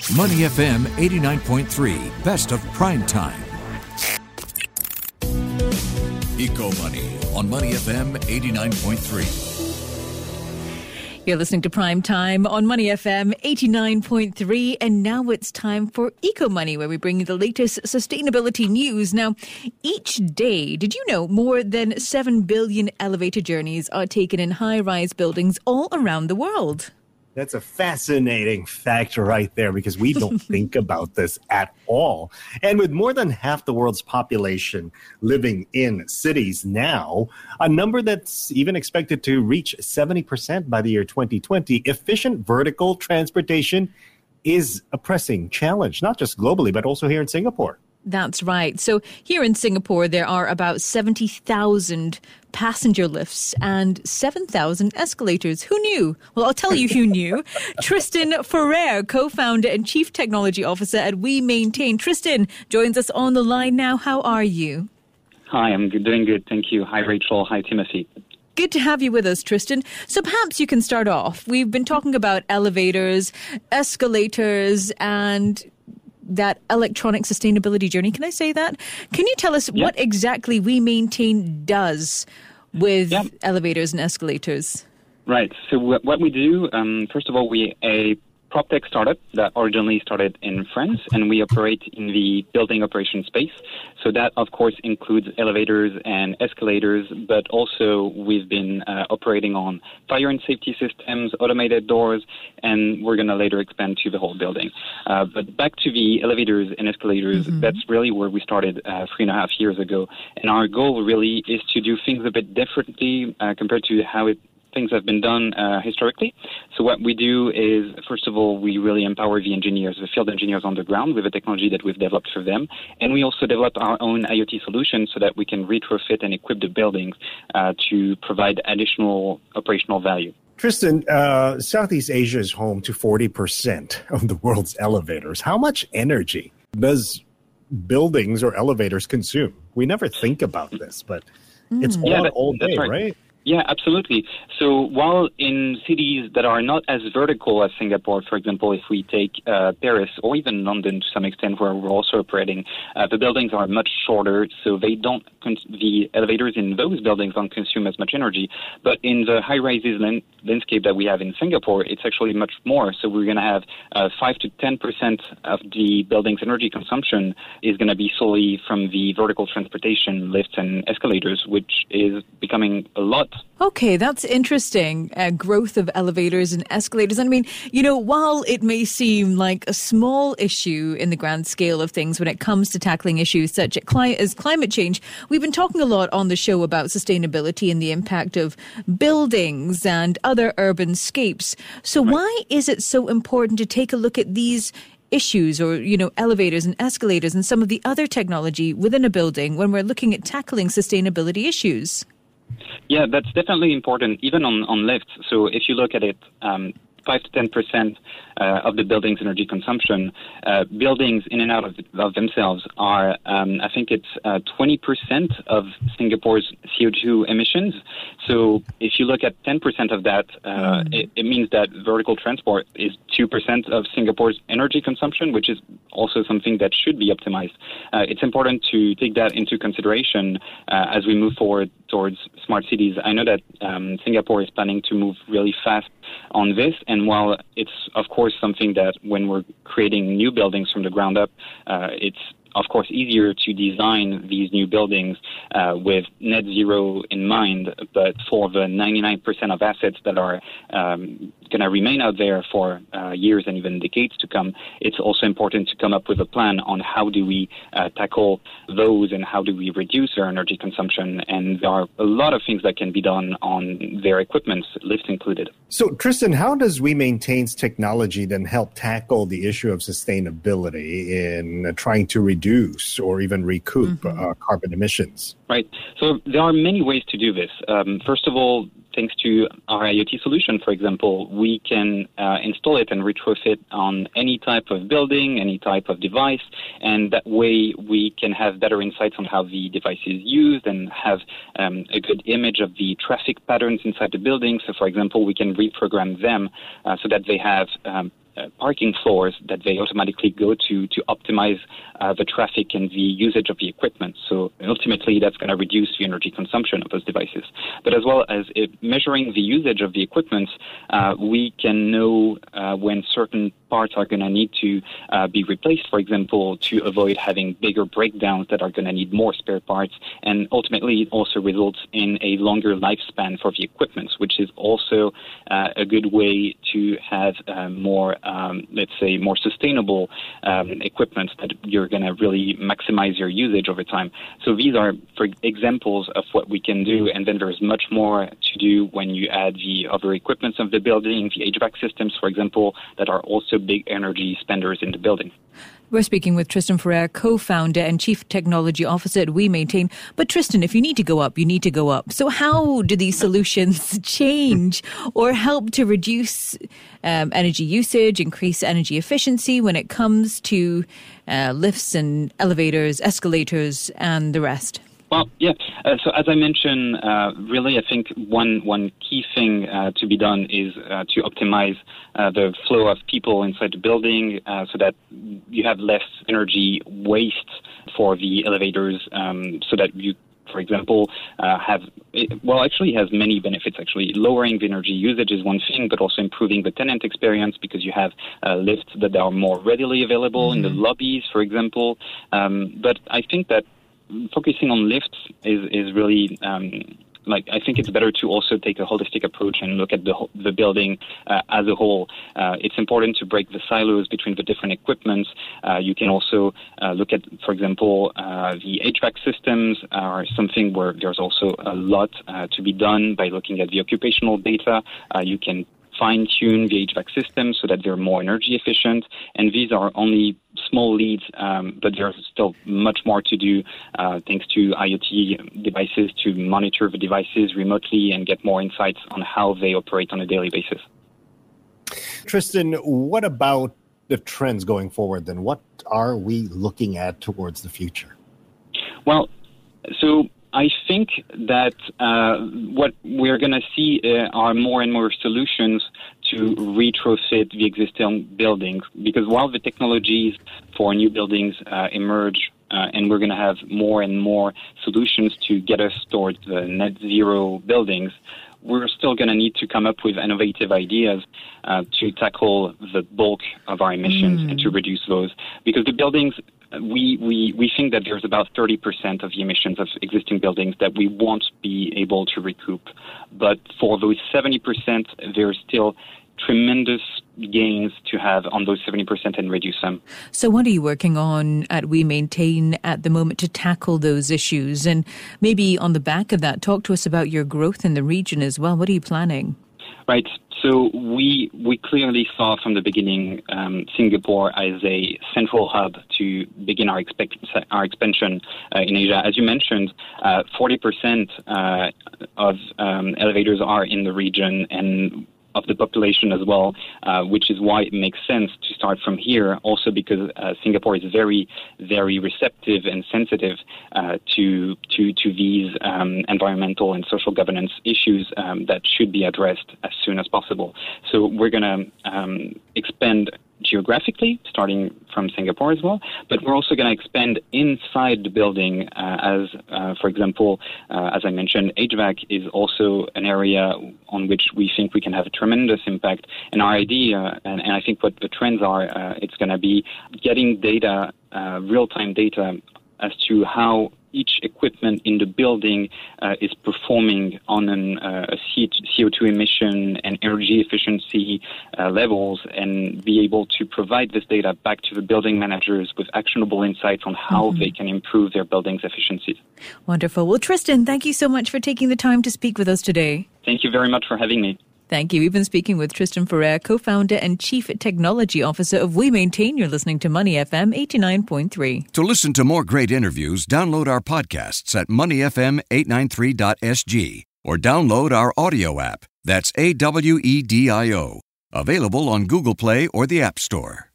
Money FM 89.3, best of prime time. Eco Money on Money FM 89.3. You're listening to Prime Time on Money FM 89.3, and now it's time for Eco Money, where we bring you the latest sustainability news. Now, each day, did you know more than 7 billion elevator journeys are taken in high-rise buildings all around the world? That's a fascinating fact right there, because we don't think about this at all. And with more than half the world's population living in cities now, a number that's even expected to reach 70% by the year 2020, efficient vertical transportation is a pressing challenge, not just globally, but also here in Singapore. That's right. So here in Singapore, there are about 70,000 passenger lifts and 7,000 escalators. Who knew? Well, I'll tell you who knew. Tristan Ferrer, co-founder and chief technology officer at We Maintain. Tristan joins us on the line now. How are you? Hi, I'm doing good. Thank you. Hi, Rachel. Hi, Timothy. Good to have you with us, Tristan. So perhaps you can start off. We've been talking about elevators, escalators, and that electronic sustainability journey. Can I say that? Can you tell us what exactly We Maintain does with elevators and escalators? Right. So what we do, first of all, we're a PropTech startup that originally started in France, and we operate in the building operation space. So that, of course, includes elevators and escalators, but also we've been operating on fire and safety systems, automated doors, and we're going to later expand to the whole building. But back to the elevators and escalators, that's really where we started 3.5 years ago. And our goal really is to do things a bit differently compared to how things have been done historically. So what we do is, first of all, we really empower the engineers, the field engineers on the ground with the technology that we've developed for them. And we also develop our own IoT solutions so that we can retrofit and equip the buildings to provide additional operational value. Tristan, Southeast Asia is home to 40% of the world's elevators. How much energy does buildings or elevators consume? We never think about this, but it's all day, right? Yeah, absolutely. So while in cities that are not as vertical as Singapore, for example, if we take Paris or even London to some extent where we're also operating, the buildings are much shorter, so they don't the elevators in those buildings don't consume as much energy. But in the high-rises landscape that we have in Singapore, it's actually much more. So we're going to have 5 to 10% of the building's energy consumption is going to be solely from the vertical transportation, lifts and escalators, which is becoming a lot. Okay, that's interesting. Growth of elevators and escalators. I mean, you know, while it may seem like a small issue in the grand scale of things when it comes to tackling issues such as climate change, we've been talking a lot on the show about sustainability and the impact of buildings and other urban scapes. So why is it so important to take a look at these issues or, you know, elevators and escalators and some of the other technology within a building when we're looking at tackling sustainability issues? Yeah, that's definitely important, even on lifts. So if you look at it, 5 to 10% of the building's energy consumption, buildings in and out of themselves are, I think it's 20% of Singapore's CO2 emissions. So if you look at 10% of that, it means that vertical transport is 2% of Singapore's energy consumption, which is also something that should be optimized. It's important to take that into consideration as we move forward towards smart cities. I know that Singapore is planning to move really fast on this, and while it's, of course, something that when we're creating new buildings from the ground up, it's of course easier to design these new buildings with net zero in mind, but for the 99% of assets that are going to remain out there for years and even decades to come, it's also important to come up with a plan on how do we tackle those and how do we reduce our energy consumption. And there are a lot of things that can be done on their equipment, lifts included. So, Tristan, how does We Maintain's technology then help tackle the issue of sustainability in trying to reduce or even recoup carbon emissions? Right. So there are many ways to do this. First of all, thanks to our IoT solution, for example, we can install it and retrofit on any type of building, any type of device, and that way we can have better insights on how the device is used and have a good image of the traffic patterns inside the building. So, for example, we can reprogram them so that they have parking floors that they automatically go to optimize the traffic and the usage of the equipment. So ultimately, that's going to reduce the energy consumption of those devices. But as well as measuring the usage of the equipment, we can know when certain parts are going to need to be replaced, for example, to avoid having bigger breakdowns that are going to need more spare parts. And ultimately, it also results in a longer lifespan for the equipment, which is also a good way to have more, let's say, more sustainable equipment that you're going to really maximize your usage over time. So these are, for examples of what we can do. And then there's much more to do when you add the other equipments of the building, the HVAC systems, for example, that are also big energy spenders in the building. We're speaking with Tristan Ferrer, co-founder and chief technology officer at We Maintain. But Tristan, if you need to go up, you need to go up. So how do these solutions change or help to reduce energy usage, increase energy efficiency when it comes to lifts and elevators, escalators, and the rest? Well, yeah. So as I mentioned, really, I think one key thing to be done is to optimize the flow of people inside the building so that you have less energy waste for the elevators, so that you, for example, actually has many benefits, actually. Lowering the energy usage is one thing, but also improving the tenant experience because you have lifts that are more readily available in the lobbies, for example. But I think that focusing on lifts is really I think it's better to also take a holistic approach and look at the building as a whole. It's important to break the silos between the different equipments. You can also look at, for example, the HVAC systems are something where there's also a lot to be done by looking at the occupational data. You can fine-tune the HVAC system so that they're more energy efficient. And these are only small leads, but there's still much more to do thanks to IoT devices to monitor the devices remotely and get more insights on how they operate on a daily basis. Tristan, what about the trends going forward then? What are we looking at towards the future? Well, so I think that what we're going to see are more and more solutions to retrofit the existing buildings, because while the technologies for new buildings emerge, and we're going to have more and more solutions to get us towards the net zero buildings, we're still going to need to come up with innovative ideas to tackle the bulk of our emissions and to reduce those, because the buildings, we think that there's about 30% of the emissions of existing buildings that we won't be able to recoup. But for those 70%, there's still tremendous gains to have on those 70% and reduce them. So what are you working on at We Maintain at the moment to tackle those issues? And maybe on the back of that, talk to us about your growth in the region as well. What are you planning? Right. So we clearly saw from the beginning Singapore as a central hub to begin our expansion in Asia. As you mentioned, 40% of elevators are in the region and of the population as well, which is why it makes sense to start from here. Also because Singapore is very, very receptive and sensitive to these environmental and social governance issues that should be addressed as soon as possible. So we're going to expand geographically, starting from Singapore as well, but we're also going to expand inside the building as, for example, as I mentioned, HVAC is also an area on which we think we can have a tremendous impact. And our idea, and I think what the trends are, it's going to be getting data, real-time data as to how each equipment in the building is performing on a CO2 emission and energy efficiency levels, and be able to provide this data back to the building managers with actionable insights on how they can improve their building's efficiency. Wonderful. Well, Tristan, thank you so much for taking the time to speak with us today. Thank you very much for having me. Thank you. We've been speaking with Tristan Ferrer, co-founder and chief technology officer of We Maintain. You're listening to Money FM 89.3. To listen to more great interviews, download our podcasts at moneyfm893.sg or download our audio app. That's AWEDIO. Available on Google Play or the App Store.